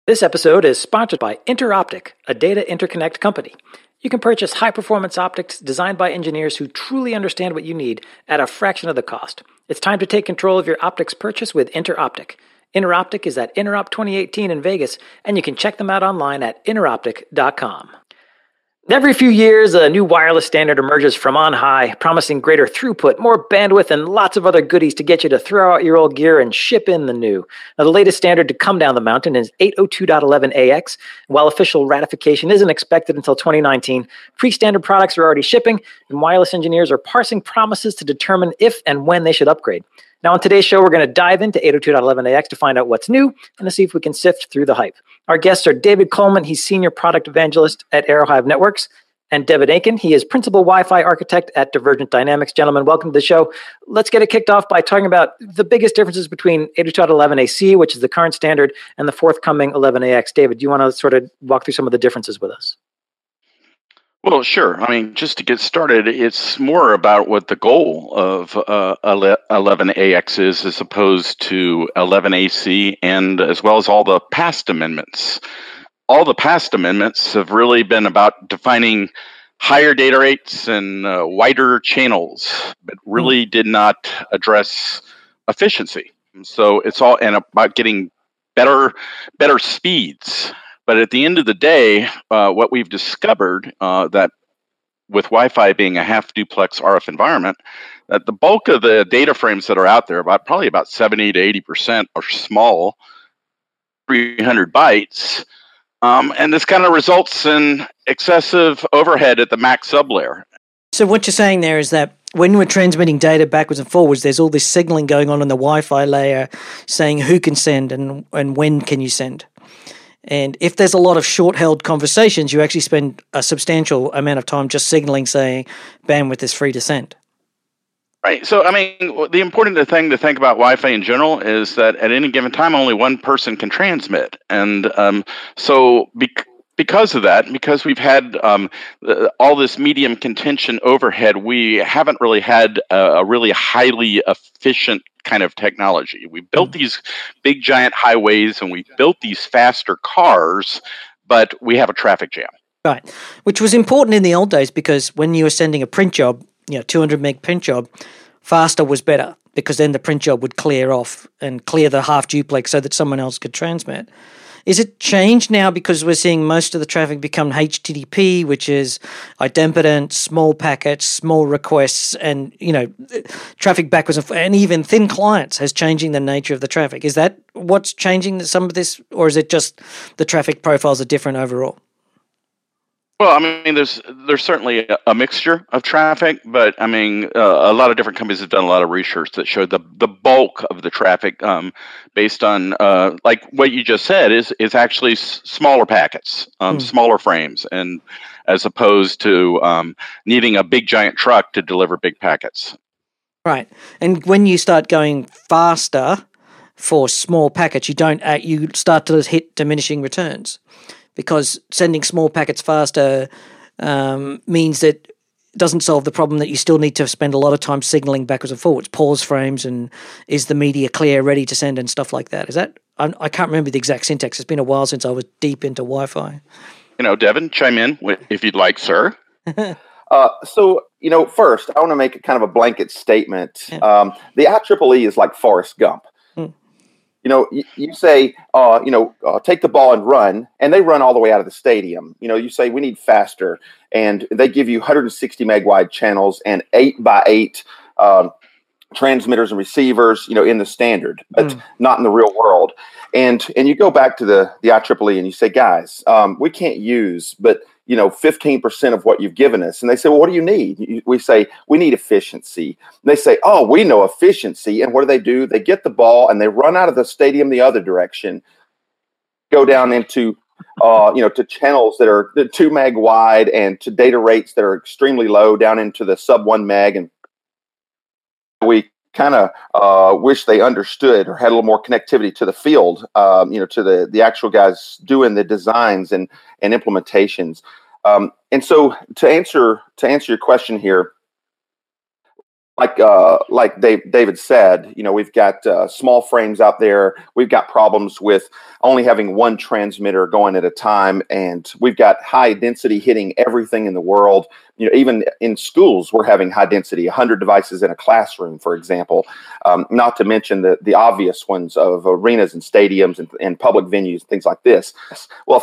This episode is sponsored by Interoptic, a data interconnect company. You can purchase high-performance optics designed by engineers who truly understand what you need at a fraction of the cost. It's time to take control of your optics purchase with Interoptic. Interoptic is at Interop 2018 in Vegas, and you can check them out online at interoptic.com. Every few years, a new wireless standard emerges from on high, promising greater throughput, more bandwidth, and lots of other goodies to get you to throw out your old gear and ship in the new. Now, the latest standard to come down the mountain is 802.11ax. While official ratification isn't expected until 2019, pre-standard products are already shipping, and wireless engineers are parsing promises to determine if and when they should upgrade. Now, on today's show, we're going to dive into 802.11ax to find out what's new and to see if we can sift through the hype. Our guests are David Coleman, he's Senior Product Evangelist at Aerohive Networks, and David Aiken, he is Principal Wi-Fi Architect at Divergent Dynamics. Gentlemen, welcome to the show. Let's get it kicked off by talking about the biggest differences between 802.11ac, which is the current standard, and the forthcoming 11ax. David, do you want to sort of walk through some of the differences with us? Well, sure. I mean, just to get started, it's more about what the goal of 11ax is as opposed to 11ac, and as well as all the past amendments. All the past amendments have really been about defining higher data rates and wider channels, but really did not address efficiency. So it's all and about getting better speeds. But at the end of the day, what we've discovered that with Wi-Fi being a half duplex RF environment, that the bulk of the data frames that are out there, probably about 70 to 80%, are small, 300 bytes. And this kind of results in excessive overhead at the MAC sublayer. So what you're saying there is that when we're transmitting data backwards and forwards, there's all this signaling going on in the Wi-Fi layer saying who can send and when can you send. And if there's a lot of short-held conversations, you actually spend a substantial amount of time just signaling saying bandwidth is free to send. Right. So, I mean, the important thing to think about Wi-Fi in general is that at any given time, only one person can transmit. And because of that, because we've had all this medium contention overhead, we haven't really had a really highly efficient kind of technology. We built these big giant highways and we built these faster cars, but we have a traffic jam. Right. Which was important in the old days because when you were sending a print job, 200 meg print job, faster was better because then the print job would clear off and clear the half duplex so that someone else could transmit. Is it changed now because we're seeing most of the traffic become HTTP, which is idempotent, small packets, small requests, and traffic backwards and even thin clients has changing the nature of the traffic? Is that what's changing some of this, or is it just the traffic profiles are different overall? Well, I mean, there's certainly a mixture of traffic, but I mean, a lot of different companies have done a lot of research that showed the bulk of the traffic, based on like what you just said, is actually smaller packets, smaller frames, and as opposed to needing a big giant truck to deliver big packets. Right, and when you start going faster for small packets, you start to hit diminishing returns. Because sending small packets faster means that it doesn't solve the problem that you still need to spend a lot of time signaling backwards and forwards, pause frames, and is the media clear, ready to send, and stuff like that. Is that? I can't remember the exact syntax. It's been a while since I was deep into Wi-Fi. Devin, chime in if you'd like, sir. So, first, I want to make a kind of a blanket statement. Yeah. The IEEE is like Forrest Gump. You say, take the ball and run, and they run all the way out of the stadium. You say we need faster, and they give you 160 meg wide channels and 8x8 transmitters and receivers, in the standard, but not in the real world. And you go back to the IEEE and you say, guys, we can't use, but 15% of what you've given us. And they say, well, what do you need? We say, we need efficiency. And they say, oh, we know efficiency. And what do? They get the ball and they run out of the stadium the other direction, go down into, to channels that are 2 meg wide and to data rates that are extremely low down into the sub 1 meg. And we kind of wish they understood or had a little more connectivity to the field, to the actual guys doing the designs and implementations. And so to answer your question here, like David said, we've got small frames out there. We've got problems with only having one transmitter going at a time, and we've got high density hitting everything in the world. Even in schools, we're having high density, 100 devices in a classroom, for example. Not to mention the obvious ones of arenas and stadiums and public venues, things like this. Well,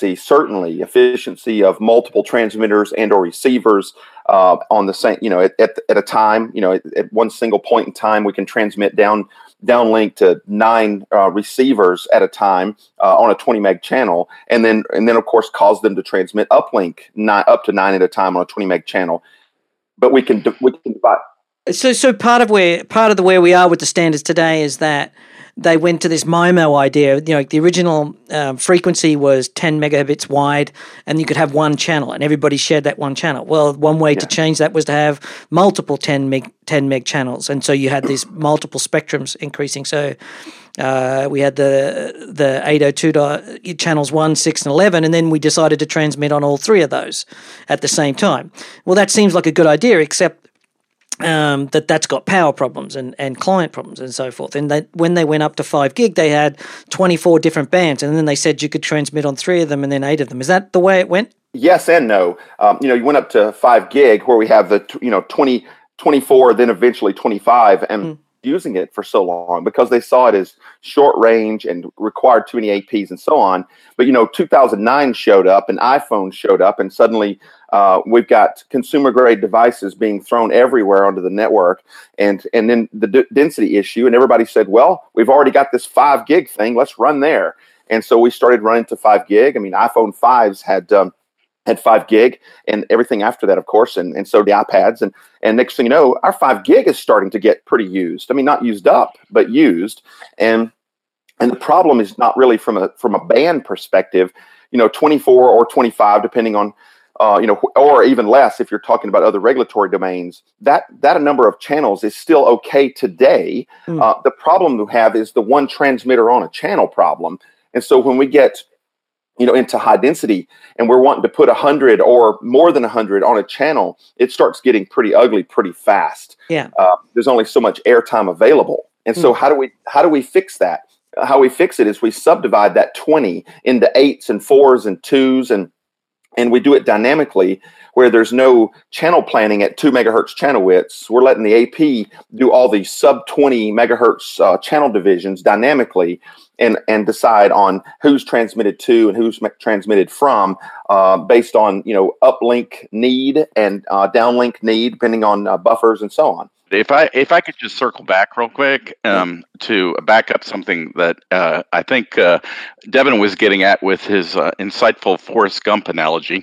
efficiency of multiple transmitters and or receivers on the same, at a time, at one single point in time, we can transmit downlink to 9 receivers at a time on a 20 meg channel, and then of course cause them to transmit uplink up to 9 at a time on a 20 meg channel. But we can divide. So part of the where we are with the standards today is that they went to this MIMO idea. The original frequency was 10 megabits wide, and you could have one channel, and everybody shared that one channel. Well, one way to change that was to have multiple 10 meg channels, and so you had these multiple spectrums increasing. So we had the 802 channels 1, 6, and 11, and then we decided to transmit on all 3 of those at the same time. Well, that seems like a good idea, except that's got power problems and client problems and so forth. And when they went up to 5 gig, they had 24 different bands, and then they said you could transmit on 3 of them and then 8 of them. Is that the way it went? Yes and no. You went up to 5 gig where we have the 20, 24, then eventually 25, and using it for so long because they saw it as short range and required too many APs and so on. But 2009 showed up, and iPhone showed up, and suddenly we've got consumer grade devices being thrown everywhere onto the network, and then the density issue, and everybody said, well, we've already got this 5 gig thing, let's run there. And so we started running to 5 gig. I mean, iPhone 5s had 5 gig, and everything after that, of course, and so the iPads, and next thing you know, our 5 gig is starting to get pretty used. I mean, not used up, but used, and the problem is not really from a band perspective. 24 or 25, depending on or even less if you're talking about other regulatory domains. That a number of channels is still okay today. The problem we have is the one transmitter on a channel problem, and so when we get into high density, and we're wanting to put 100 or more than 100 on a channel, it starts getting pretty ugly pretty fast. Yeah. There's only so much airtime available. And so how do we fix that? How we fix it is we subdivide that 20 into 8s and 4s and 2s, and we do it dynamically where there's no channel planning at 2 megahertz channel widths. We're letting the AP do all these sub 20 megahertz channel divisions dynamically, and decide on who's transmitted to and who's transmitted from based on uplink need and downlink need, depending on buffers and so on. If I could just circle back real quick to back up something that I think Devin was getting at with his insightful Forrest Gump analogy,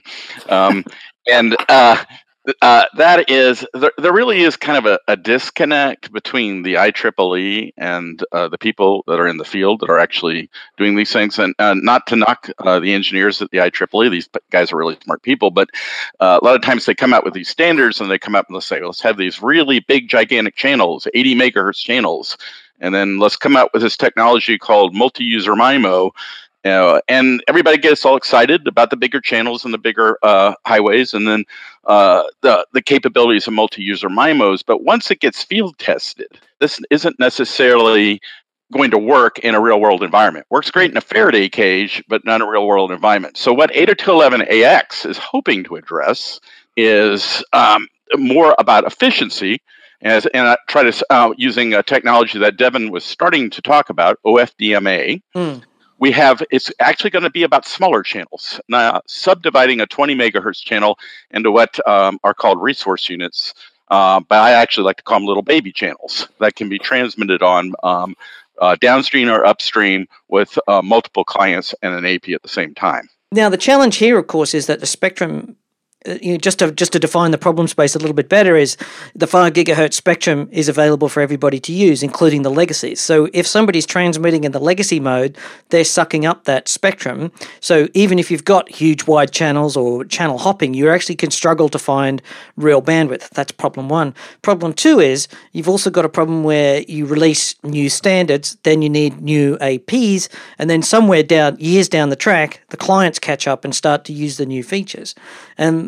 and that is there really is kind of a disconnect between the IEEE and the people that are in the field that are actually doing these things. And not to knock the engineers at the IEEE, these guys are really smart people, but a lot of times they come out with these standards and they come up and they'll say, let's have these really big, gigantic channels, 80 megahertz channels, and then let's come out with this technology called multi-user MIMO. And everybody gets all excited about the bigger channels and the bigger highways, and then the capabilities of multi-user MIMOs. But once it gets field tested, this isn't necessarily going to work in a real-world environment. Works great in a Faraday cage, but not in a real-world environment. So what 802.11ax is hoping to address is more about efficiency, and I try to using a technology that Devin was starting to talk about, OFDMA. It's actually going to be about smaller channels, now subdividing a 20 megahertz channel into what are called resource units. But I actually like to call them little baby channels that can be transmitted on downstream or upstream with multiple clients and an AP at the same time. Now, the challenge here, of course, is that the spectrum, just to define the problem space a little bit better, is the 5 gigahertz spectrum is available for everybody to use, including the legacies. So if somebody's transmitting in the legacy mode, they're sucking up that spectrum. So even if you've got huge wide channels or channel hopping, you actually can struggle to find real bandwidth. That's problem one. Problem two is you've also got a problem where you release new standards, then you need new APs, and then somewhere years down the track, the clients catch up and start to use the new features. And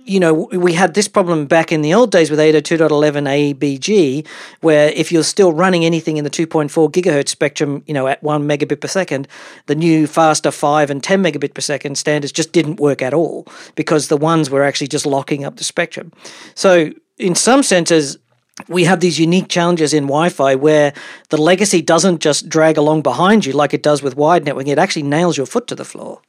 we had this problem back in the old days with 802.11 ABG, where if you're still running anything in the 2.4 gigahertz spectrum, at 1 megabit per second, the new faster 5 and 10 megabit per second standards just didn't work at all because the ones were actually just locking up the spectrum. So in some senses, we have these unique challenges in Wi-Fi where the legacy doesn't just drag along behind you like it does with wide networking. It actually nails your foot to the floor.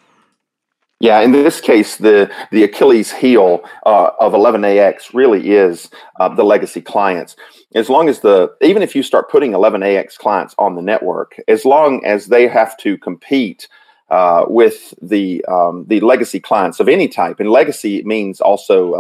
Yeah, in this case, the Achilles heel of 11AX really is the legacy clients. As long as even if you start putting 11AX clients on the network, as long as they have to compete with the legacy clients of any type, and legacy means also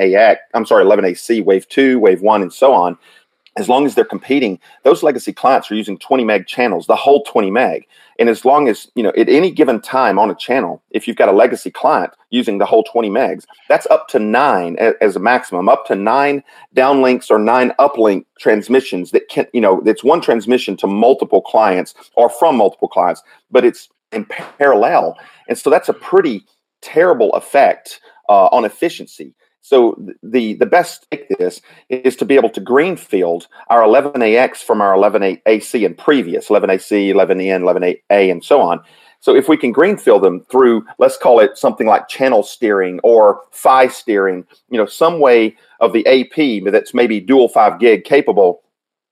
11AC, Wave 2, Wave 1, and so on. As long as they're competing, those legacy clients are using 20 meg channels, the whole 20 meg. And as long as, at any given time on a channel, if you've got a legacy client using the whole 20 megs, that's up to 9 as a maximum, up to 9 downlinks or 9 uplink transmissions that can, it's one transmission to multiple clients or from multiple clients, but it's in parallel. And so that's a pretty terrible effect on efficiency. So the best take this is to be able to greenfield our 11AX from our 11AC and previous 11AC, 11EN, 11A, and so on. So if we can greenfield them through, let's call it something like channel steering or PHY steering, some way of the AP that's maybe dual 5 gig capable,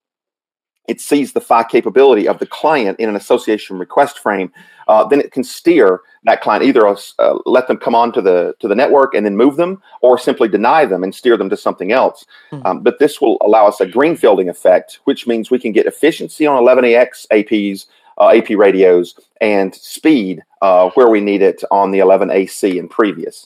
it sees the PHY capability of the client in an association request frame, then it can steer that client, either let them come onto the network and then move them, or simply deny them and steer them to something else. But this will allow us a greenfielding effect, which means we can get efficiency on 11AX APs, AP radios, and speed where we need it on the 11AC and previous.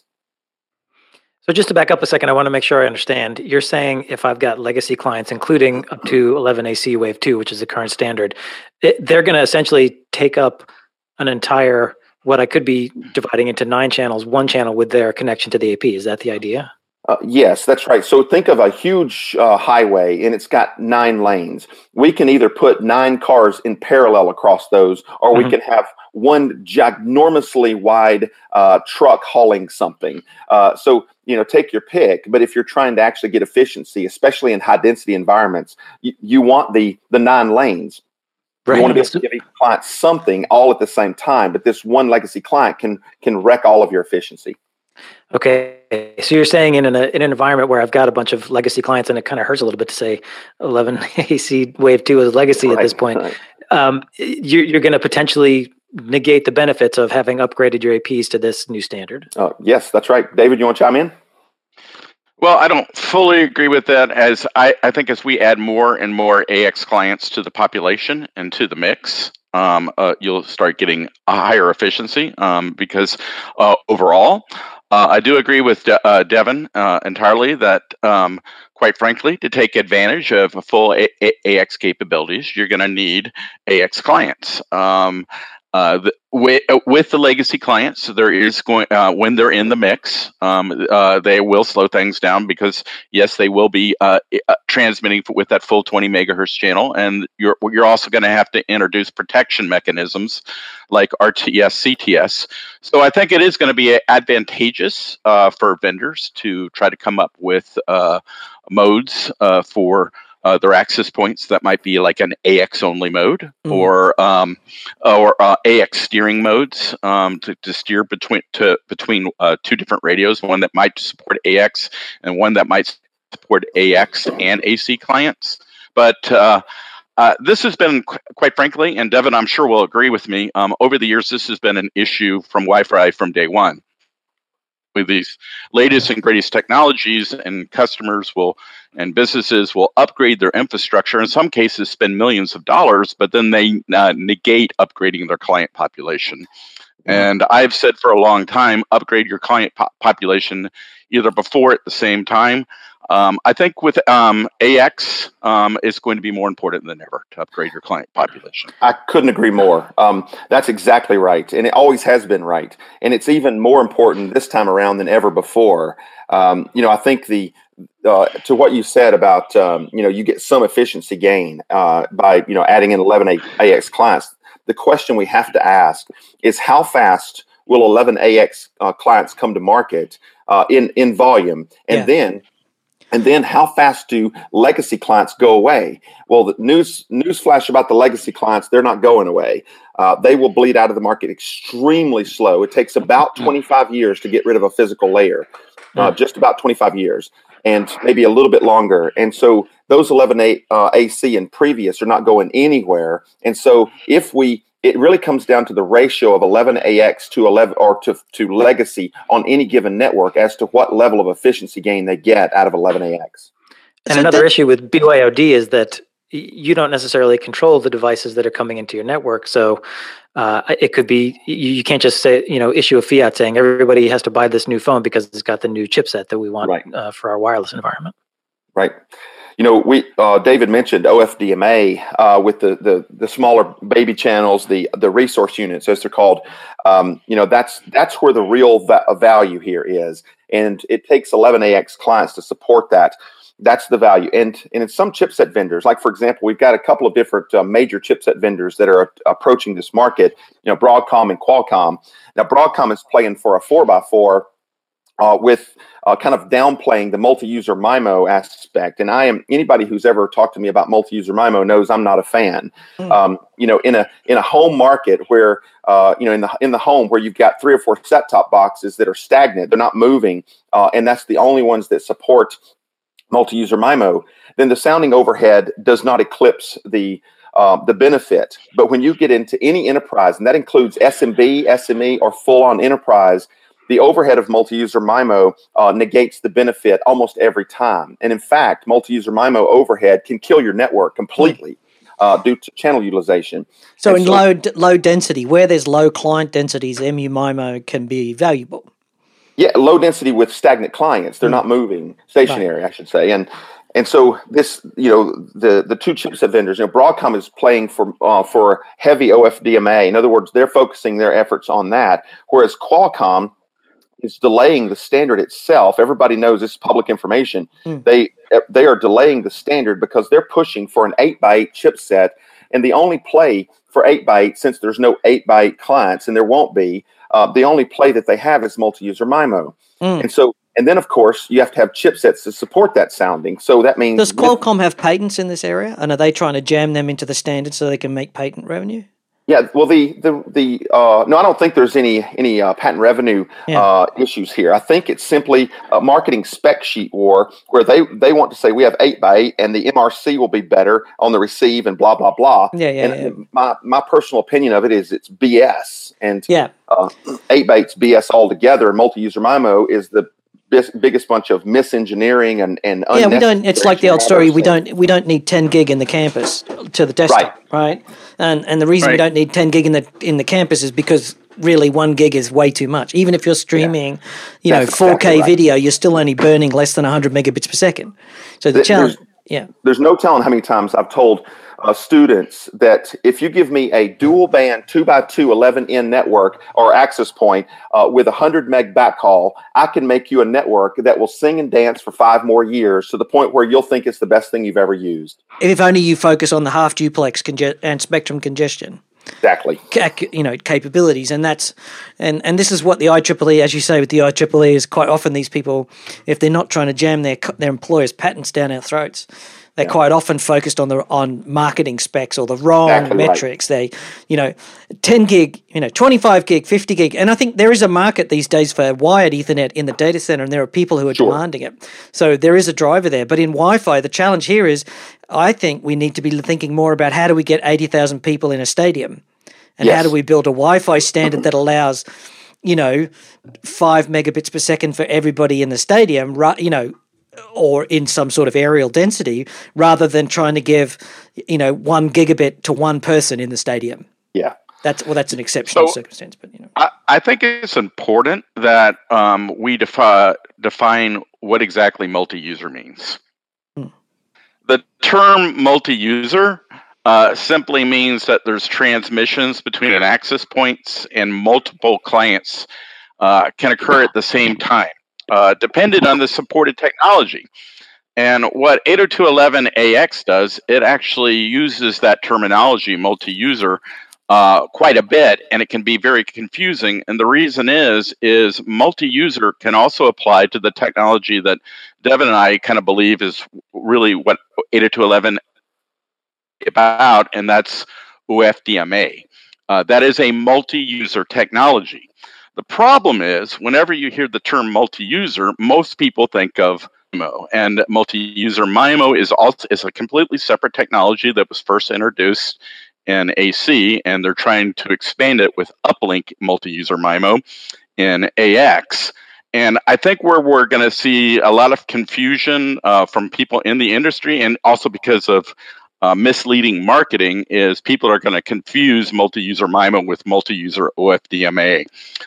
So just to back up a second, I want to make sure I understand. You're saying if I've got legacy clients, including up to 11AC Wave 2, which is the current standard, they're going to essentially take up an entire, what I could be dividing into 9 channels, one channel with their connection to the AP. Is that the idea? Yes, that's right. So think of a huge highway, and it's got 9 lanes. We can either put 9 cars in parallel across those, or we can have one ginormously wide truck hauling something. So take your pick. But if you're trying to actually get efficiency, especially in high density environments, you want the 9 lanes. Right. You want to be able to give each client something all at the same time. But this one legacy client can wreck all of your efficiency. Okay, so you're saying in an environment where I've got a bunch of legacy clients, and it kind of hurts a little bit to say 11AC Wave 2 is legacy at this point, you're going to potentially negate the benefits of having upgraded your APs to this new standard. Yes, that's right. David, you want to chime in? Well, I don't fully agree with that, as I think as we add more and more AX clients to the population and to the mix, you'll start getting a higher efficiency because overall, I do agree with Devin entirely that, quite frankly, to take advantage of full AX capabilities, you're going to need AX clients. With the legacy clients, there is going when they're in the mix, they will slow things down because yes, they will be transmitting with that full 20 megahertz channel, and you're also going to have to introduce protection mechanisms like RTS, CTS. So I think it is going to be advantageous for vendors to try to come up with modes for their access points that might be like an AX only mode or AX steering modes to steer between two different radios, one that might support AX and one that might support AX and AC clients. But this has been, quite frankly, and Devin, I'm sure will agree with me, over the years, this has been an issue from Wi-Fi from day one. With these latest and greatest technologies, and customers and businesses will upgrade their infrastructure, in some cases spend millions of dollars, but then they negate upgrading their client population. And I've said for a long time, upgrade your client population either before or at the same time. I think with AX, it's going to be more important than ever to upgrade your client population. I couldn't agree more. That's exactly right. And it always has been right. And it's even more important this time around than ever before. I think to what you said about, you get some efficiency gain by, adding in 11 AX clients. The question we have to ask is how fast will 11 AX clients come to market in volume, and then how fast do legacy clients go away? Well, the news flash about the legacy clients, they're not going away. They will bleed out of the market extremely slow. It takes about 25 years to get rid of a physical layer, just about 25 years, and maybe a little bit longer. And so those 11 AC and previous are not going anywhere. And so it really comes down to the ratio of 11AX to 11 or to legacy on any given network as to what level of efficiency gain they get out of 11AX. And another issue with BYOD is that you don't necessarily control the devices that are coming into your network. So it could be, you can't just say, issue a fiat saying everybody has to buy this new phone because it's got the new chipset that we want for our wireless environment. Right. David mentioned OFDMA with the smaller baby channels, the resource units, as they're called. That's where the real value here is, and it takes 11AX clients to support that. That's the value, and in some chipset vendors, like for example, we've got a couple of different major chipset vendors that are approaching this market. Broadcom and Qualcomm. Now, Broadcom is playing for a 4x4. With kind of downplaying the multi-user MIMO aspect, and anybody who's ever talked to me about multi-user MIMO knows I'm not a fan. In a home market where in the home where you've got 3 or 4 set-top boxes that are stagnant, they're not moving, and that's the only ones that support multi-user MIMO, then the sounding overhead does not eclipse the benefit. But when you get into any enterprise, and that includes SMB, SME, or full-on enterprise, the overhead of multi-user MIMO negates the benefit almost every time. And in fact, multi-user MIMO overhead can kill your network completely due to channel utilization. So low density, where there's low client densities, MU MIMO can be valuable. Yeah, low density with stagnant clients. They're not moving, stationary, I should say. And so this, the two chipset vendors, Broadcom is playing for heavy OFDMA. In other words, they're focusing their efforts on that, whereas Qualcomm is delaying the standard itself. Everybody knows this is public information. They are delaying the standard because they're pushing for an 8x8 chipset, and the only play for 8x8, since there's no 8x8 clients, and there won't be, the only play that they have is multi-user MIMO. And then, of course, you have to have chipsets to support that sounding. So that means... Does Qualcomm have patents in this area? And are they trying to jam them into the standard so they can make patent revenue? Yeah, well, no, I don't think there's any patent revenue issues here. I think it's simply a marketing spec sheet war where they want to say we have 8x8 and the MRC will be better on the receive and blah, blah, blah. My personal opinion of it is it's BS. And 8x8's BS altogether. Multi-user MIMO is the biggest bunch of misengineering and we don't. It's like the old story. We don't need 10 gig in the campus to the desktop, right? And the reason we don't need 10 gig in the campus is because really 1 gig is way too much. Even if you're streaming, 4K video, you're still only burning less than 100 megabits per second. So the challenge, there's no telling how many times I've told students that if you give me a dual band 2x2 11N network or access point with 100 meg backhaul, I can make you a network that will sing and dance for 5 more years to the point where you'll think it's the best thing you've ever used. If only you focus on the half duplex and spectrum congestion. Exactly. Capabilities, and that's and this is what the IEEE, as you say, with the IEEE is quite often these people, if they're not trying to jam their employers' patents down our throats, they're quite often focused on marketing specs or the wrong metrics. They, 10 gig, 25 gig, 50 gig. And I think there is a market these days for wired Ethernet in the data center, and there are people who are demanding it. So there is a driver there. But in Wi-Fi, the challenge here is I think we need to be thinking more about how do we get 80,000 people in a stadium, and how do we build a Wi-Fi standard that allows, 5 megabits per second for everybody in the stadium, or in some sort of aerial density, rather than trying to give, 1 gigabit to one person in the stadium. Yeah. That's an exceptional circumstance, but I think it's important that we define what exactly multi-user means. The term multi-user simply means that there's transmissions between an access points and multiple clients can occur at the same time, dependent on the supported technology. And what 802.11ax does, it actually uses that terminology, multi-user, quite a bit, and it can be very confusing. And the reason is multi-user can also apply to the technology that Devin and I kind of believe is really what 802.11 about, and that's OFDMA. That is a multi-user technology. The problem is, whenever you hear the term multi-user, most people think of MIMO, and multi-user MIMO is a completely separate technology that was first introduced in AC, and they're trying to expand it with uplink multi-user MIMO in AX. And I think where we're going to see a lot of confusion from people in the industry, and also because of misleading marketing, is people are going to confuse multi-user MIMO with multi-user OFDMA.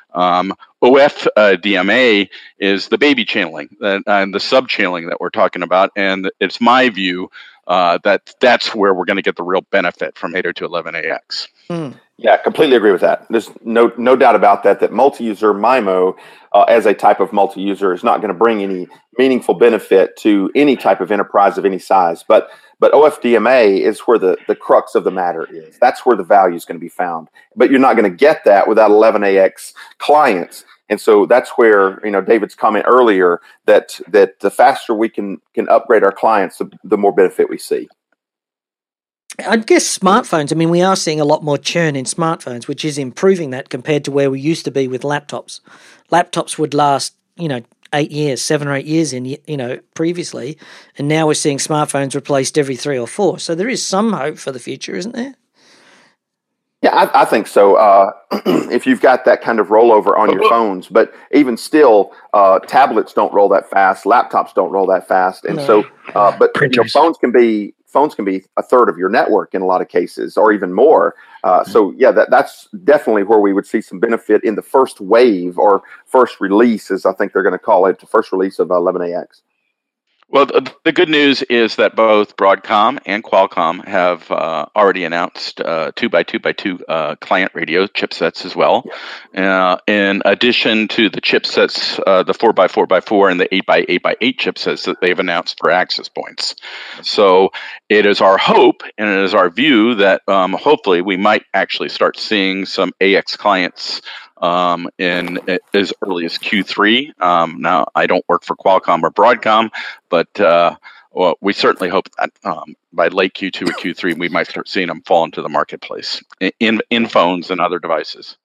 OFDMA is the baby channeling and the sub-channeling that we're talking about, and it's my view that's where we're going to get the real benefit from 802.11ax. Yeah, completely agree with that. There's no doubt about that. That multi-user MIMO, as a type of multi-user, is not going to bring any meaningful benefit to any type of enterprise of any size. But OFDMA is where the crux of the matter is. That's where the value is going to be found. But you're not going to get that without 11ax clients. And so that's where, David's comment earlier that the faster we can upgrade our clients, the more benefit we see. I guess smartphones, we are seeing a lot more churn in smartphones, which is improving that compared to where we used to be with laptops. Laptops would last, 8 years, 7 or 8 years previously, and now we're seeing smartphones replaced every 3 or 4. So there is some hope for the future, isn't there? Yeah, I think so. If you've got that kind of rollover on your phones, but even still, tablets don't roll that fast, laptops don't roll that fast, and phones can be a third of your network in a lot of cases, or even more. So yeah, that's definitely where we would see some benefit in the first wave or first release, as I think they're going to call it, the first release of 11ax. Well, the good news is that both Broadcom and Qualcomm have already announced 2x2x2 client radio chipsets as well. In addition to the chipsets, the 4x4x4 and the 8x8x8 chipsets that they've announced for access points. So it is our hope and it is our view that hopefully we might actually start seeing some AX clients in as early as Q3. Now, I don't work for Qualcomm or Broadcom, but we certainly hope that by late Q2 or Q3, we might start seeing them fall into the marketplace in phones and other devices.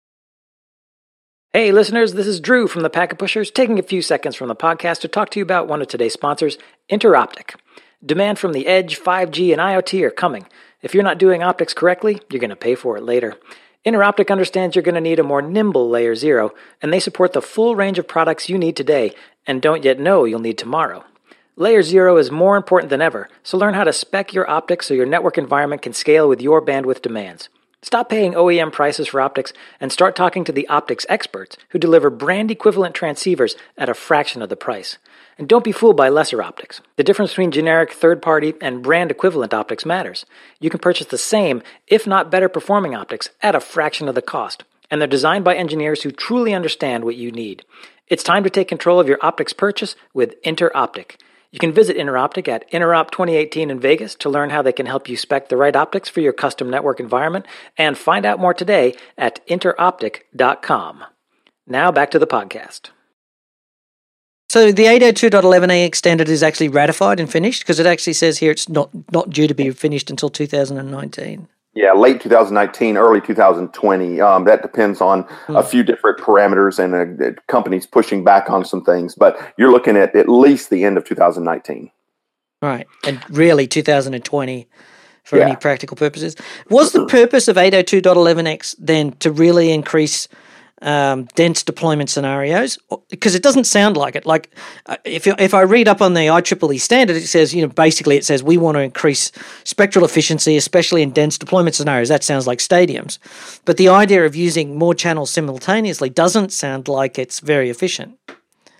Hey, listeners, this is Drew from the Packet Pushers, taking a few seconds from the podcast to talk to you about one of today's sponsors, InterOptic. Demand from the edge, 5G, and IoT are coming. If you're not doing optics correctly, you're going to pay for it later. InterOptic understands you're going to need a more nimble Layer 0, and they support the full range of products you need today and don't yet know you'll need tomorrow. Layer 0 is more important than ever, so learn how to spec your optics so your network environment can scale with your bandwidth demands. Stop paying OEM prices for optics and start talking to the optics experts who deliver brand-equivalent transceivers at a fraction of the price. And don't be fooled by lesser optics. The difference between generic, third-party, and brand-equivalent optics matters. You can purchase the same, if not better performing optics at a fraction of the cost. And they're designed by engineers who truly understand what you need. It's time to take control of your optics purchase with InterOptic. You can visit InterOptic at Interop 2018 in Vegas to learn how they can help you spec the right optics for your custom network environment, and find out more today at interoptic.com. Now back to the podcast. So the 802.11ax standard is actually ratified and finished, because it actually says here it's not due to be finished until 2019. Yeah, late 2019, early 2020. That depends on a few different parameters and companies pushing back on some things. But you're looking at least the end of 2019. Right, and really 2020 for any practical purposes. Was the purpose of 802.11ax then to really increase dense deployment scenarios? Because it doesn't sound like it. Like if I read up on the IEEE standard, it says, basically it says we want to increase spectral efficiency, especially in dense deployment scenarios. That sounds like stadiums. But the idea of using more channels simultaneously doesn't sound like it's very efficient.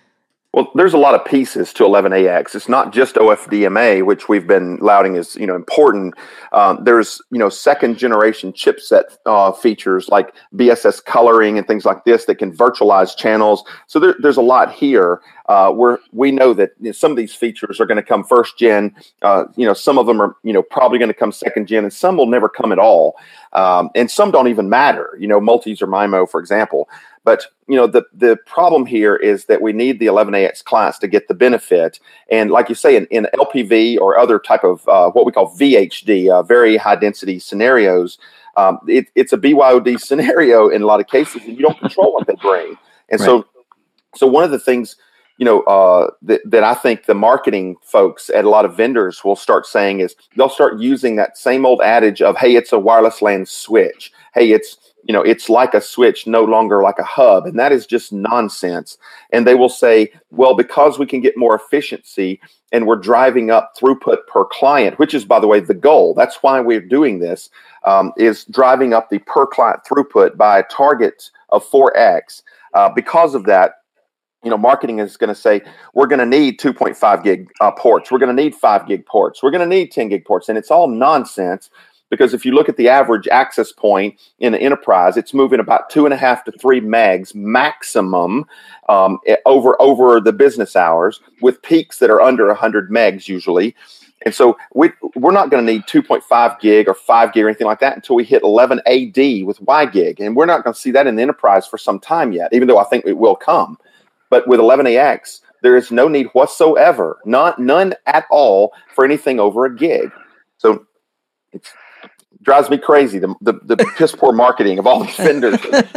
Well, there's a lot of pieces to 11AX. It's not just OFDMA, which we've been lauding as important. There's second generation chipset features like BSS coloring and things like this that can virtualize channels. So there's a lot here where we know that some of these features are going to come first gen. Some of them are probably going to come second gen, and some will never come at all. And some don't even matter. Multis or MIMO, for example. But the problem here is that we need the 11AX class to get the benefit. And like you say, in LPV or other type of what we call VHD, very high density scenarios, it's a BYOD scenario in a lot of cases, and you don't control what they bring. And right. So one of the things that I think the marketing folks at a lot of vendors will start saying is they'll start using that same old adage of, hey, it's a wireless LAN switch. Hey, it's like a switch, no longer like a hub. And that is just nonsense. And they will say, well, because we can get more efficiency and we're driving up throughput per client, which is, by the way, the goal. That's why we're doing this, is driving up the per client throughput by a target of 4x. Because of that, marketing is going to say, we're going to need 2.5 gig ports. We're going to need 5 gig ports. We're going to need 10 gig ports. And it's all nonsense. Because if you look at the average access point in an enterprise, it's moving about 2.5 to 3 megs maximum over the business hours, with peaks that are under 100 megs usually. And so we're not going to need 2.5 gig or 5 gig or anything like that until we hit 11 AD with WiGig. And we're not going to see that in the enterprise for some time yet, even though I think it will come. But with 11AX, there is no need whatsoever, none at all, for anything over a gig. So it drives me crazy, the piss poor marketing of all these vendors.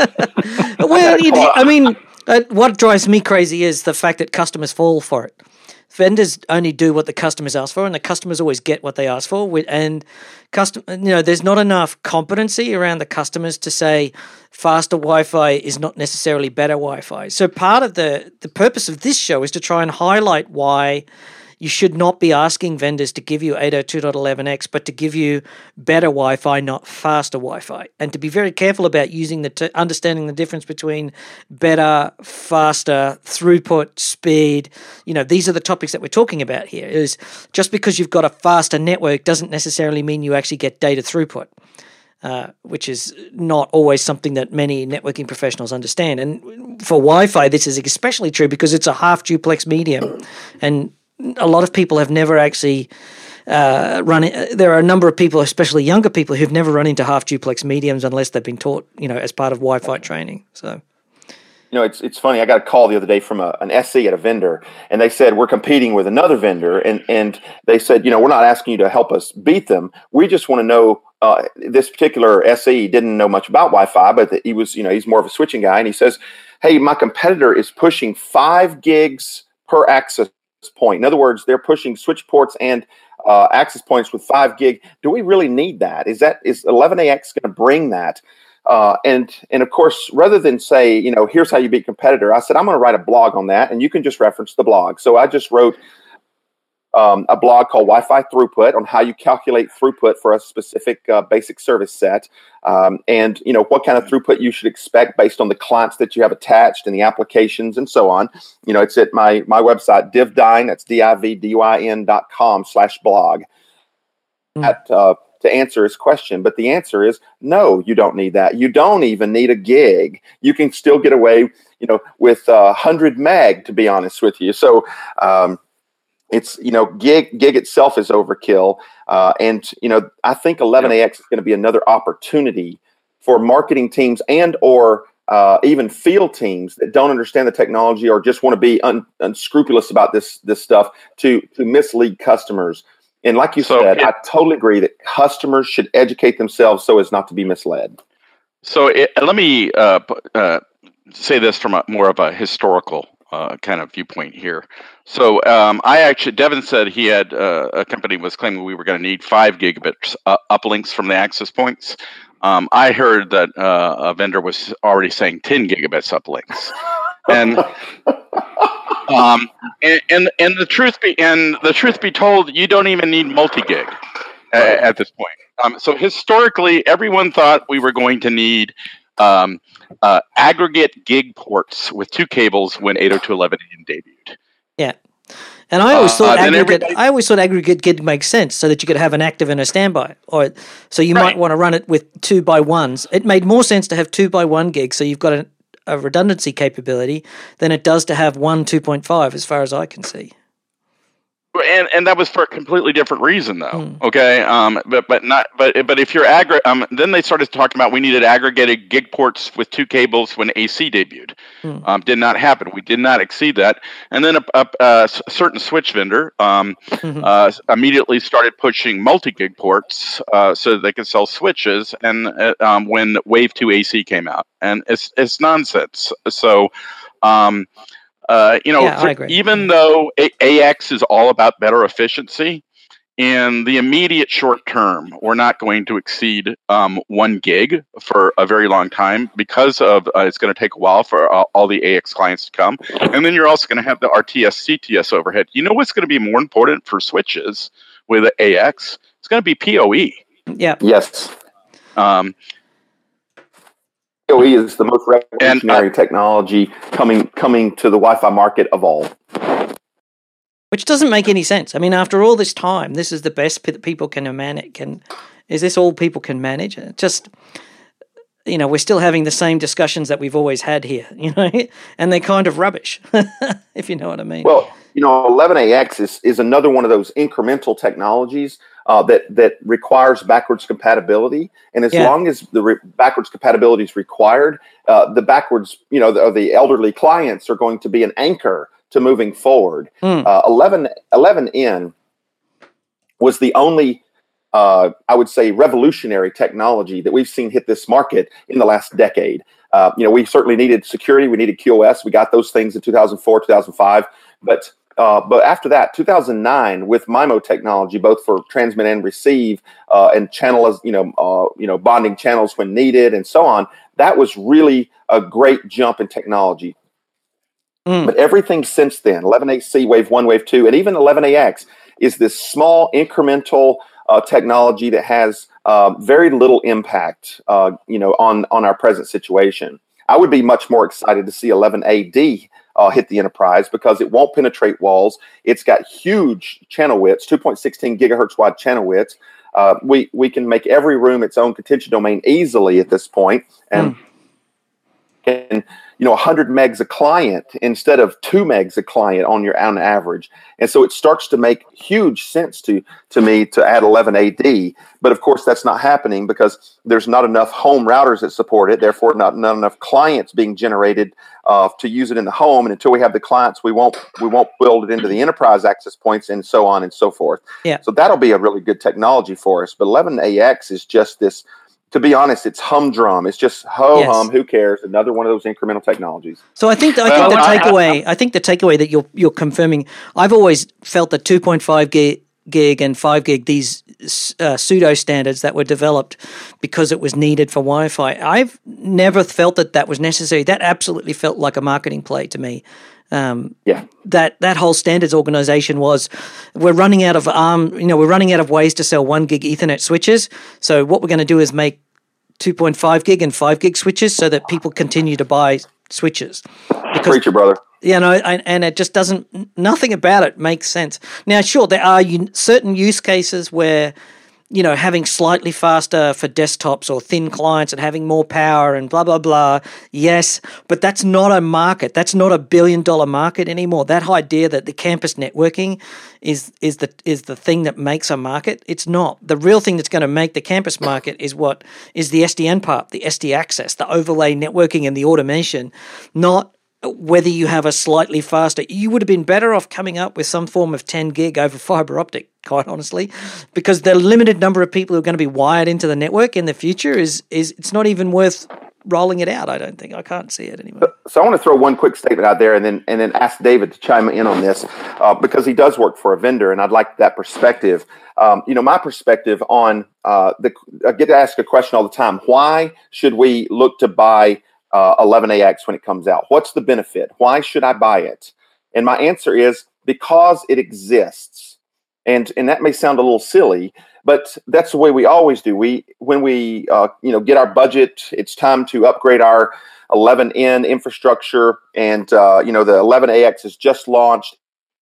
Well, what drives me crazy is the fact that customers fall for it. Vendors only do what the customers ask for, and the customers always get what they ask for. And there's not enough competency around the customers to say faster Wi-Fi is not necessarily better Wi-Fi. So part of the purpose of this show is to try and highlight why you should not be asking vendors to give you 802.11x, but to give you better Wi-Fi, not faster Wi-Fi. And to be very careful about using understanding the difference between better, faster, throughput, speed. These are the topics that we're talking about here. Is just because you've got a faster network doesn't necessarily mean you actually get data throughput. Which is not always something that many networking professionals understand. And for Wi-Fi, this is especially true because it's a half duplex medium, and a lot of people have never actually run it. There are a number of people, especially younger people, who've never run into half duplex mediums unless they've been taught, as part of Wi-Fi training. So, it's funny. I got a call the other day from an SE at a vendor, and they said we're competing with another vendor, and they said, we're not asking you to help us beat them. We just want to know. This particular SE didn't know much about Wi-Fi, but he was, he's more of a switching guy, and he says, "Hey, my competitor is pushing 5 gigs per access point. In other words, they're pushing switch ports and access points with 5 gig. Do we really need that? Is 11AX going to bring that?" And of course, rather than say, here's how you beat competitor, I said, I'm going to write a blog on that, and you can just reference the blog. So I just wrote a blog called Wi-Fi Throughput on how you calculate throughput for a specific basic service set, and what kind of throughput you should expect based on the clients that you have attached and the applications and so on. It's at my website, divdyn, that's divdyn.com/blog. To answer his question, but the answer is no, you don't need that. You don't even need a gig. You can still get away, with 100 meg, to be honest with you. So, it's, gig itself is overkill. And I think 11AX is going to be another opportunity for marketing teams and or even field teams that don't understand the technology or just want to be unscrupulous about this stuff to mislead customers. And like you said, I totally agree that customers should educate themselves so as not to be misled. So let me say this from more of a historical kind of viewpoint here. So Devin said he had a company was claiming we were going to need 5 gigabits uplinks from the access points. I heard that a vendor was already saying 10 gigabits uplinks, and the truth be told, you don't even need multi-gig at this point. So historically, everyone thought we were going to need aggregate gig ports with 2 cables when 802.11n debuted. Yeah. And I always thought aggregate gig makes sense so that you could have an active and a standby. Or so you might want to run it with 2x1s. It made more sense to have 2x1 gigs, so you've got a redundancy capability, than it does to have 2.5, as far as I can see. And that was for a completely different reason, though. Okay, but if you're then they started talking about we needed aggregated gig ports with 2 cables when AC debuted. Did not happen. We did not exceed that. And then a certain switch vendor immediately started pushing multi-gig ports so that they could sell switches. And when Wave 2 AC came out, and it's nonsense. So. Even though AX is all about better efficiency, in the immediate short term, we're not going to exceed 1 gig for a very long time because of it's going to take a while for all the AX clients to come. And then you're also going to have the RTS, CTS overhead. You know what's going to be more important for switches with AX? It's going to be PoE. Yeah. Yes. PoE is the most revolutionary technology coming to the Wi-Fi market of all. Which doesn't make any sense. I mean, after all this time, this is the best that people can manage. Is this all people can manage? Just, we're still having the same discussions that we've always had here, and they're kind of rubbish, if you know what I mean. Well, 11AX is another one of those incremental technologies that requires backwards compatibility, and as long as the backwards compatibility is required, the backwards, the elderly clients are going to be an anchor to moving forward. 11N was the only, I would say, revolutionary technology that we've seen hit this market in the last decade. We certainly needed security, we needed QoS, we got those things in 2004, 2005, but after that, 2009, with MIMO technology, both for transmit and receive, and channel, bonding channels when needed, and so on, that was really a great jump in technology. But everything since then, 11AC, Wave 1, Wave 2, and even 11AX, is this small incremental technology that has very little impact, on our present situation. I would be much more excited to see 11AD hit the enterprise because it won't penetrate walls. It's got huge channel widths, 2.16 gigahertz wide channel widths. We can make every room its own contention domain easily at this point, and can 100 megs a client instead of 2 megs a client on average. And so it starts to make huge sense to me to add 11AD. But of course, that's not happening because there's not enough home routers that support it. Therefore, not enough clients being generated to use it in the home. And until we have the clients, we won't build it into the enterprise access points and so on and so forth. Yeah. So that'll be a really good technology for us. But 11AX is just this. To be honest, it's humdrum. It's just hum. Who cares? Another one of those incremental technologies. So I think the takeaway that you're confirming. I've always felt that 2.5 gig and 5 gig, these pseudo standards that were developed because it was needed for Wi-Fi. I've never felt that was necessary. That absolutely felt like a marketing play to me. That whole standards organization we're running out of we're running out of ways to sell 1 gig Ethernet switches. So what we're going to do is make 2.5 gig and 5 gig switches so that people continue to buy switches. Preach it, brother. And it just nothing about it makes sense. Now, sure, there are certain use cases where, having slightly faster for desktops or thin clients and having more power and blah, blah, blah. Yes, but that's not a market. That's not $1 billion market anymore. That idea that the campus networking is the thing that makes a market, it's not. The real thing that's going to make the campus market is the SDN part, the SD access, the overlay networking and the automation, not whether you have a slightly faster. You would have been better off coming up with some form of 10 gig over fiber optic, quite honestly, because the limited number of people who are going to be wired into the network in the future is it's not even worth rolling it out. I don't think. I can't see it anymore. So I want to throw one quick statement out there and then ask David to chime in on this because he does work for a vendor and I'd like that perspective. My perspective on I get to ask a question all the time. Why should we look to buy 11AX when it comes out? What's the benefit? Why should I buy it? And my answer is because it exists. And that may sound a little silly, but that's the way we always do. When we get our budget, it's time to upgrade our 11N infrastructure, and the 11AX is just launched.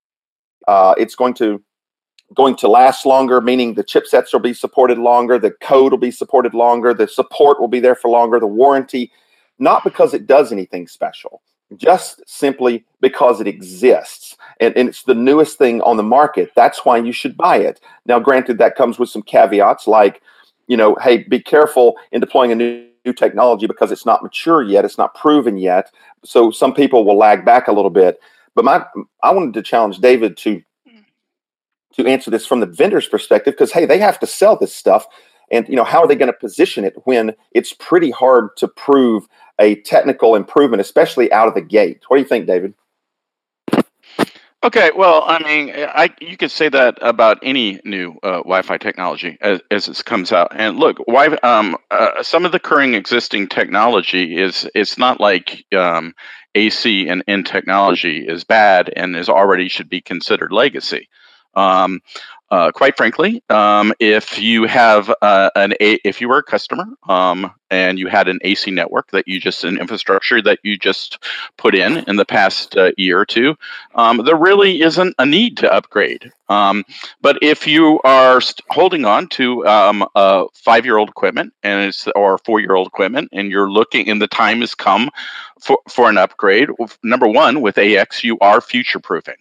It's going to last longer, meaning the chipsets will be supported longer, the code will be supported longer, the support will be there for longer, the warranty, not because it does anything special, just simply because it exists. And it's the newest thing on the market. That's why you should buy it. Now, granted, that comes with some caveats like, hey, be careful in deploying a new technology because it's not mature yet. It's not proven yet. So some people will lag back a little bit. But I wanted to challenge David to answer this from the vendor's perspective, because, hey, they have to sell this stuff. And, how are they going to position it when it's pretty hard to prove a technical improvement, especially out of the gate? What do you think, David? Okay, well, I mean, you could say that about any new Wi-Fi technology as it comes out. And look, some of the current existing technology it's not like AC and N technology is bad and should be considered legacy. Quite frankly, if you have if you were a customer and you had an AC network an infrastructure that you just put in the past year or two, there really isn't a need to upgrade. But if you are holding on to a 5-year-old equipment or 4-year-old equipment, and you're looking, and the time has come for an upgrade, number one, with AX, you are future-proofing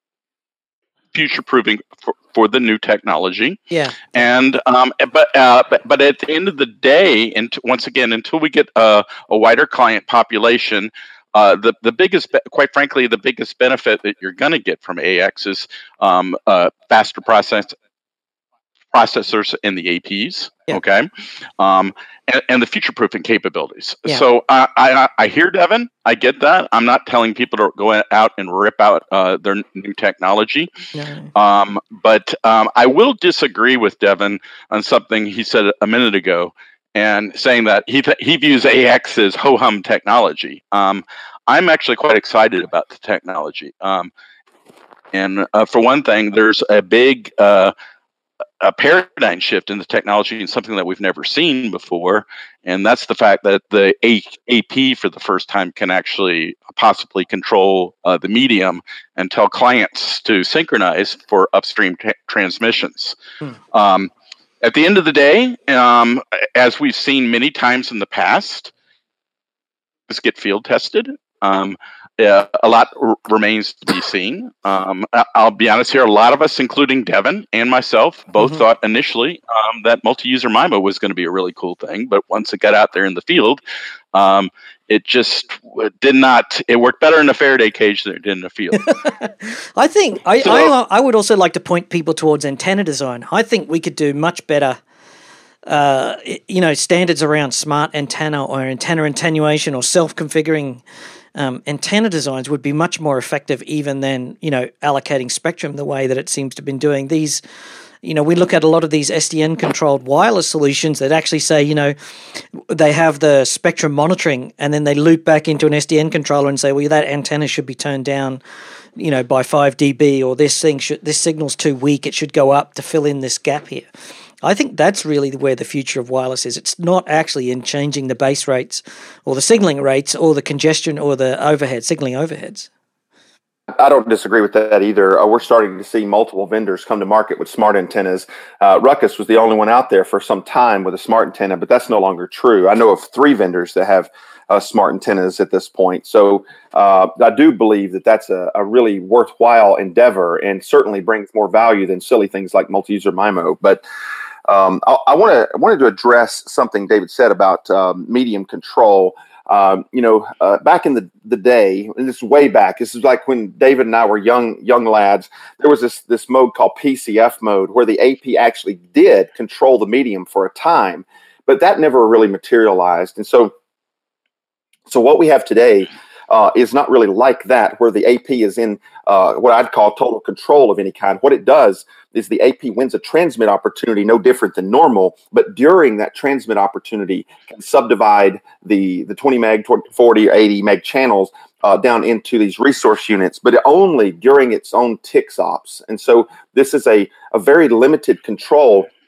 for the new technology. Yeah. And but at the end of the day, and once again, until we get a wider client population, the biggest benefit that you're going to get from AX is faster processors in the APs. Yeah. Okay. And the future-proofing capabilities. Yeah. So I hear Devin. I get that. I'm not telling people to go out and rip out their new technology. No. But I will disagree with Devin on something he said a minute ago, and saying that he views AX as ho-hum technology. I'm actually quite excited about the technology. And for one thing, there's a big a paradigm shift in the technology and something that we've never seen before. And that's the fact that the AP for the first time can actually possibly control the medium and tell clients to synchronize for upstream transmissions. At the end of the day, as we've seen many times in the past, this get field tested. A lot remains to be seen. I'll be honest here. A lot of us, including Devin and myself, both thought initially that multi-user MIMO was going to be a really cool thing. But once it got out there in the field, it just did not. It worked better in a Faraday cage than it did in the field. I think I would also like to point people towards antenna design. I think we could do much better. Standards around smart antenna or antenna attenuation or self-configuring antenna designs would be much more effective even than, allocating spectrum the way that it seems to have been doing. These, we look at a lot of these SDN-controlled wireless solutions that actually say, they have the spectrum monitoring and then they loop back into an SDN controller and say, well, that antenna should be turned down, by 5 dB, or this signal's too weak, it should go up to fill in this gap here. I think that's really where the future of wireless is. It's not actually in changing the base rates or the signaling rates or the congestion or the signaling overheads. I don't disagree with that either. We're starting to see multiple vendors come to market with smart antennas. Ruckus was the only one out there for some time with a smart antenna, but that's no longer true. I know of 3 vendors that have smart antennas at this point. So I do believe that that's a really worthwhile endeavor and certainly brings more value than silly things like multi-user MIMO. But I wanted to address something David said about medium control. Back in the day, and this is way back, this is like when David and I were young lads, there was this mode called PCF mode where the AP actually did control the medium for a time, but that never really materialized. And so what we have today is not really like that, where the AP is in what I'd call total control of any kind. What it does is the AP wins a transmit opportunity no different than normal, but during that transmit opportunity can subdivide the 20 meg, 40, 80 meg channels down into these resource units, but only during its own TICS ops. And so this is a very limited control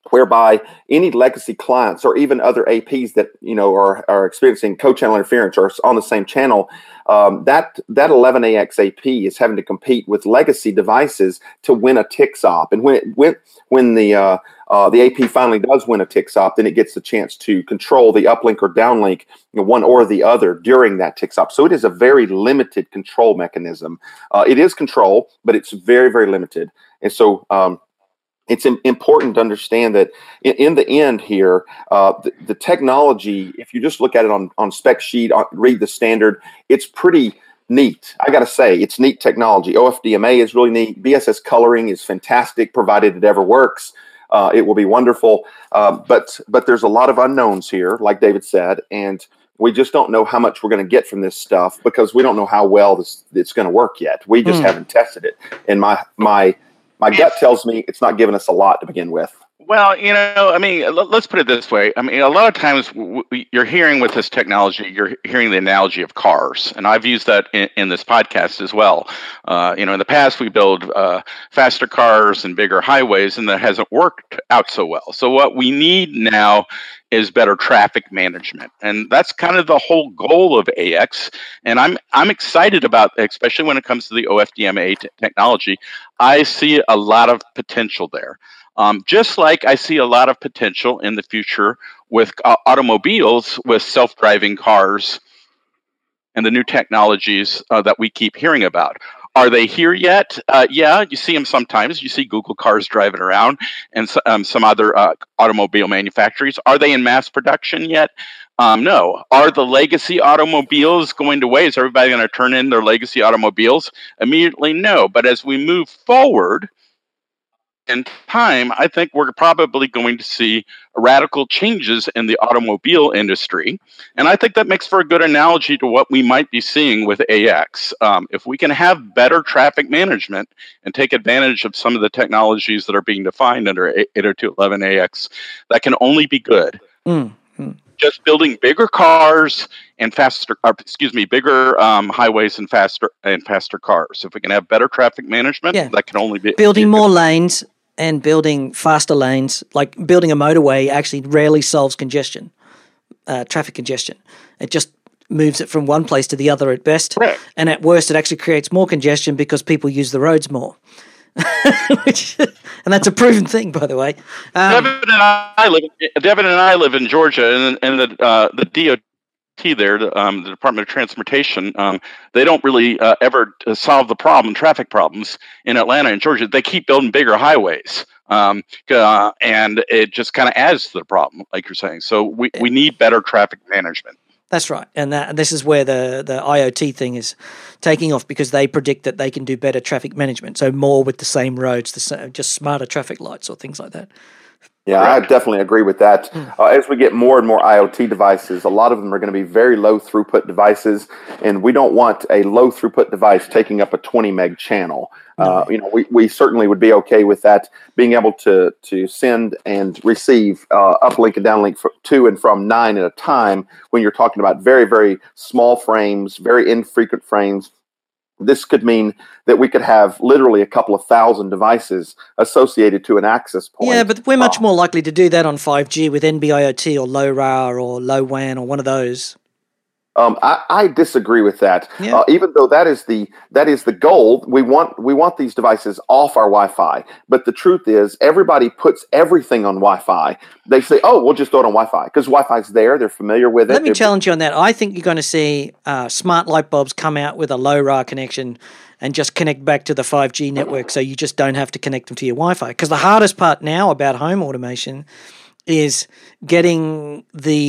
whereby any legacy clients or even other APs that are experiencing co-channel interference or on the same channel, that 11AX AP is having to compete with legacy devices to win a TIX-OP. And when the AP finally does win a TIX-OP, then it gets the chance to control the uplink or downlink, one or the other during that TIX-OP. So it is a very limited control mechanism. It is control, but it's very, very limited. And so it's important to understand that in the end here, the technology, if you just look at it on spec sheet, read the standard, it's pretty neat. I got to say, it's neat technology. OFDMA is really neat. BSS coloring is fantastic, provided it ever works. It will be wonderful. But there's a lot of unknowns here, like David said, and we just don't know how much we're going to get from this stuff because we don't know how well it's going to work yet. We just haven't tested it. And my gut tells me it's not giving us a lot to begin with. Well, let's put it this way. I mean, a lot of times you're hearing with this technology, you're hearing the analogy of cars. And I've used that in this podcast as well. In the past, we build faster cars and bigger highways, and that hasn't worked out so well. So what we need now is better traffic management. And that's kind of the whole goal of AX. And I'm excited about, especially when it comes to the OFDMA technology. I see a lot of potential there. Just like I see a lot of potential in the future with automobiles, with self-driving cars and the new technologies that we keep hearing about. Are they here yet? Yeah, you see them sometimes. You see Google cars driving around and some other automobile manufacturers. Are they in mass production yet? No. Are the legacy automobiles going to waste? Is everybody going to turn in their legacy automobiles immediately? No. But as we move forward in time, I think we're probably going to see radical changes in the automobile industry. And I think that makes for a good analogy to what we might be seeing with AX. If we can have better traffic management and take advantage of some of the technologies that are being defined under 802.11ax, that can only be good. Just building bigger cars and bigger highways and faster cars. If we can have better traffic management, that can only be building more lanes and building faster lanes. Like building a motorway actually rarely solves congestion, traffic congestion. It just moves it from one place to the other at best. Correct. And at worst, it actually creates more congestion because people use the roads more. And that's a proven thing, by the way. Devin and I live in Georgia, and the DOT there, the Department of Transportation, they don't really ever solve the traffic problems in Atlanta and Georgia. They keep building bigger highways, and it just kind of adds to the problem, like you're saying. So we need better traffic management. That's right. And this is where the IoT thing is taking off, because they predict that they can do better traffic management. So more with the same roads, just smarter traffic lights or things like that. Yeah, I definitely agree with that. As we get more and more IoT devices, a lot of them are going to be very low throughput devices, and we don't want a low throughput device taking up a 20 meg channel. We certainly would be okay with that, being able to send and receive uplink and downlink to and from 9 at a time when you're talking about very, very small frames, very infrequent frames. This could mean that we could have literally a couple of thousand devices associated to an access point. Yeah, but we're much more likely to do that on 5G with NB-IoT or LoRa or LoWAN or one of those. I disagree with that. Yeah. Even though that is the goal, we want these devices off our Wi-Fi. But the truth is, everybody puts everything on Wi-Fi. They say, "Oh, we'll just throw it on Wi-Fi," because Wi-Fi's there. They're familiar with it. Let me challenge you on that. I think you're going to see smart light bulbs come out with a LoRa connection and just connect back to the 5G network, so you just don't have to connect them to your Wi-Fi. Because the hardest part now about home automation is getting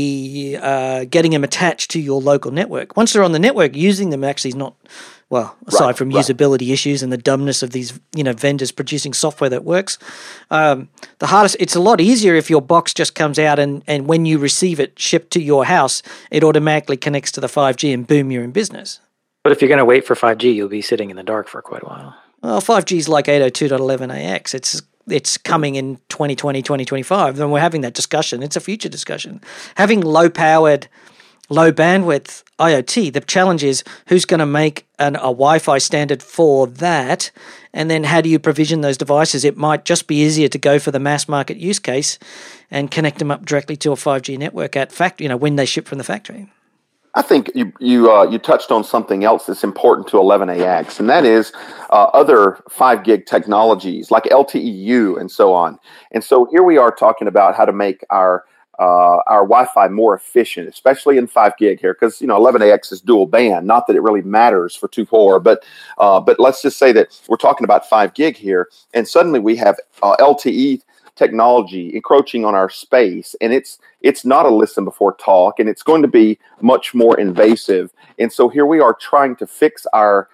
them attached to your local network. Once they're on the network, using them actually is not, well, aside from usability issues and the dumbness of these vendors producing software that works. The hardest, it's a lot easier if your box just comes out and when you receive it shipped to your house, it automatically connects to the 5G and boom, you're in business. But if you're going to wait for 5G, you'll be sitting in the dark for quite a while. Well, 5G is like 802.11ax. It's coming in 2020, 2025, and we're having that discussion. It's a future discussion. Having low-powered low bandwidth IoT. The challenge is who's going to make a Wi-Fi standard for that, and then how do you provision those devices? It might just be easier to go for the mass market use case and connect them up directly to a 5G network at when they ship from the factory. I think you touched on something else that's important to 11ax, and that is other 5 gig technologies like LTE-U and so on. And so here we are talking about how to make our Wi-Fi more efficient, especially in 5 gig here, because 11ax is dual band. Not that it really matters for 2.4, but let's just say that we're talking about 5 gig here, and suddenly we have LTE technology encroaching on our space, and it's not a listen before talk, and it's going to be much more invasive. And so here we are trying to fix our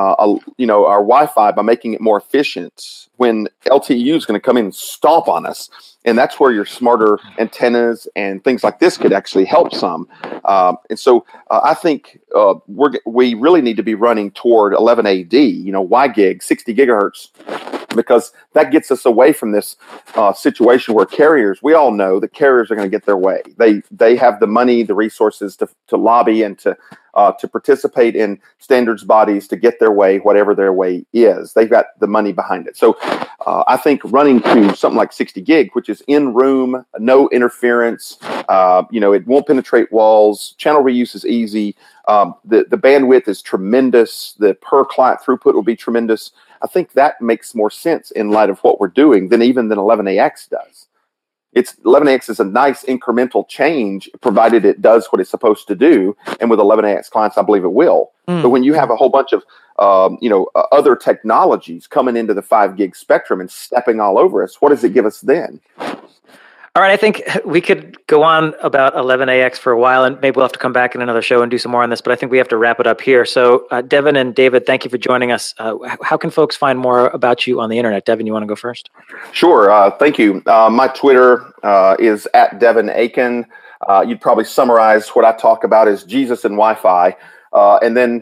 Wi-Fi by making it more efficient when LTE is going to come in and stomp on us. And that's where your smarter antennas and things like this could actually help some. And so I think we really need to be running toward 11AD, WiGig, 60 gigahertz, because that gets us away from this situation where we all know that carriers are going to get their way. They have the money, the resources to lobby and to participate in standards bodies to get their way, whatever their way is. They've got the money behind it. So I think running to something like 60 gig, which is in room, no interference, it won't penetrate walls, channel reuse is easy, the bandwidth is tremendous, the per client throughput will be tremendous. I think that makes more sense in light of what we're doing than 11ax does. 11ax is a nice incremental change, provided it does what it's supposed to do. And with 11ax clients, I believe it will. But when you have a whole bunch of other technologies coming into the 5 gig spectrum and stepping all over us, what does it give us then? All right, I think we could go on about 11ax for a while, and maybe we'll have to come back in another show and do some more on this, but I think we have to wrap it up here. So Devin and David, thank you for joining us. How can folks find more about you on the internet? Devin, you want to go first? Sure, thank you. My Twitter is @Devin Aiken. You'd probably summarize what I talk about as Jesus and Wi-Fi. And then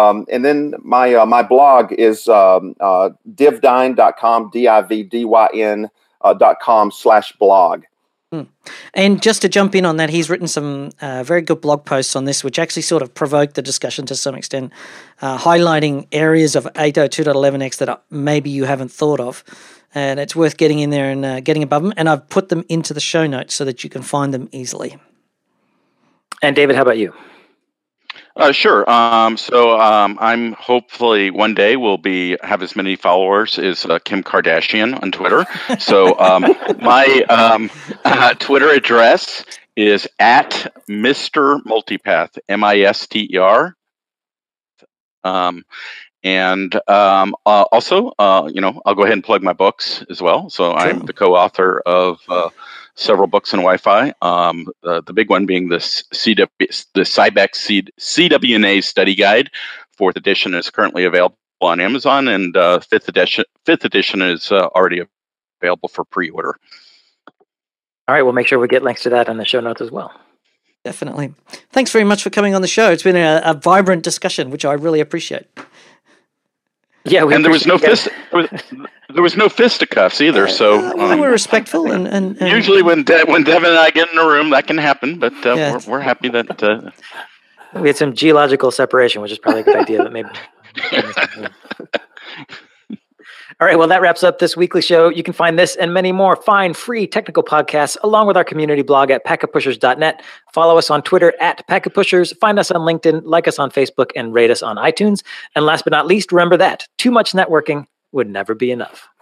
my blog is divdyn.com, divdyn.com/blog. And just to jump in on that, he's written some very good blog posts on this, which actually sort of provoked the discussion to some extent, highlighting areas of 802.11x that maybe you haven't thought of. And it's worth getting in there and getting above them. And I've put them into the show notes so that you can find them easily. And David, how about you? Sure. I'm hopefully one day will have as many followers as Kim Kardashian on Twitter. So my Twitter address is @Mr. Multipath, MISTER. And also, I'll go ahead and plug my books as well. So sure. I'm the co-author of several books in Wi-Fi. The big one being the Cybex CWNA Study Guide. 4th edition is currently available on Amazon, and 5th edition is already available for pre-order. All right, we'll make sure we get links to that in the show notes as well. Definitely. Thanks very much for coming on the show. It's been a vibrant discussion, which I really appreciate. Yeah, and there was no fisticuffs either. So we're respectful, and usually when Devin and I get in a room, that can happen. But we're happy that we had some geological separation, which is probably a good idea. But maybe. All right, well, that wraps up this weekly show. You can find this and many more fine, free technical podcasts along with our community blog at packetpushers.net. Follow us on Twitter @packetpushers. Find us on LinkedIn, like us on Facebook, and rate us on iTunes. And last but not least, remember that too much networking would never be enough.